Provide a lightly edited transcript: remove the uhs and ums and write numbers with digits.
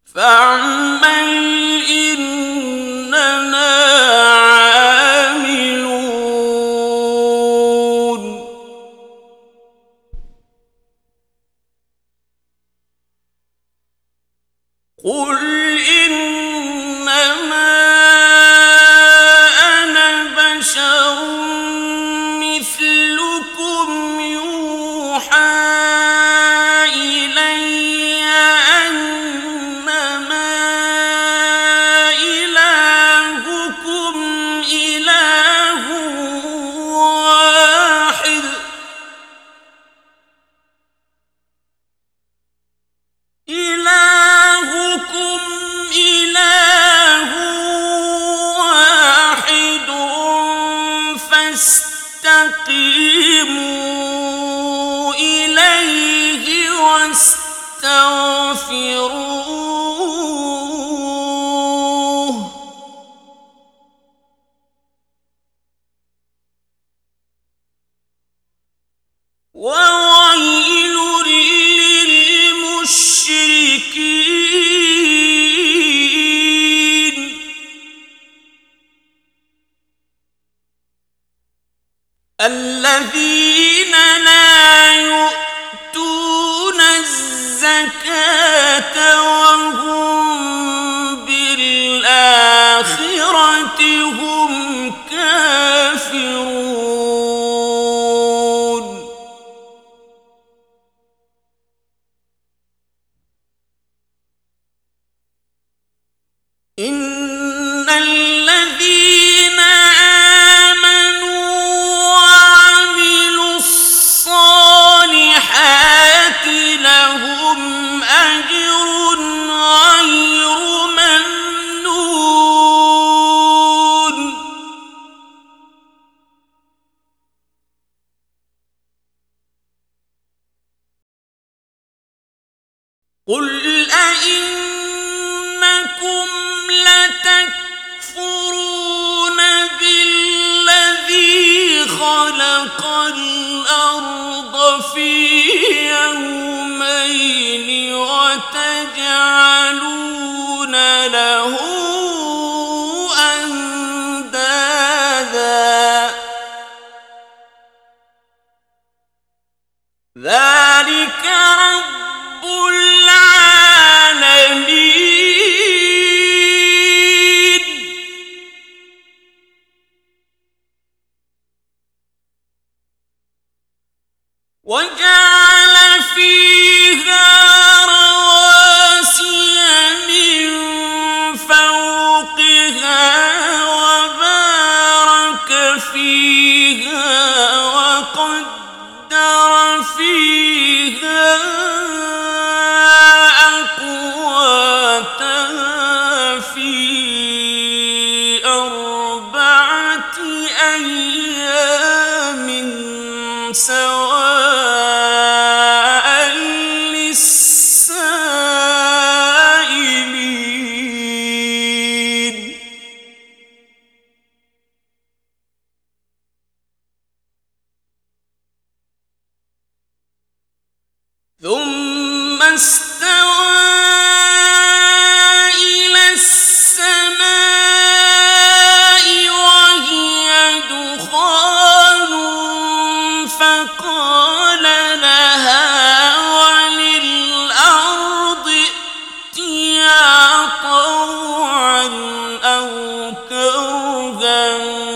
فاعمل إننا عاملون قل إنما أنا بشر مثلكم يوحى إلي أنما إلهكم إله واحد فاستقيموا إليه واستغفروه وويل للمشركين الذين لا يؤتون الزكاة وهم بالآخرة هم كافرون إن الذين لهم أجر غير ممنون قل أئنكم لتكفرون بالذي خلق الأرض في يومين وتجعلون له أندادا ذلك رب العالمين وجعل فيها رواسي من فوقها وبارك فيها وقدر فيها أقواتها في 4 أيام سواء للسائلين ثم استوى إلى السماء وهي دخان فقال لها وللأرض ائتيا طوعا أو كرها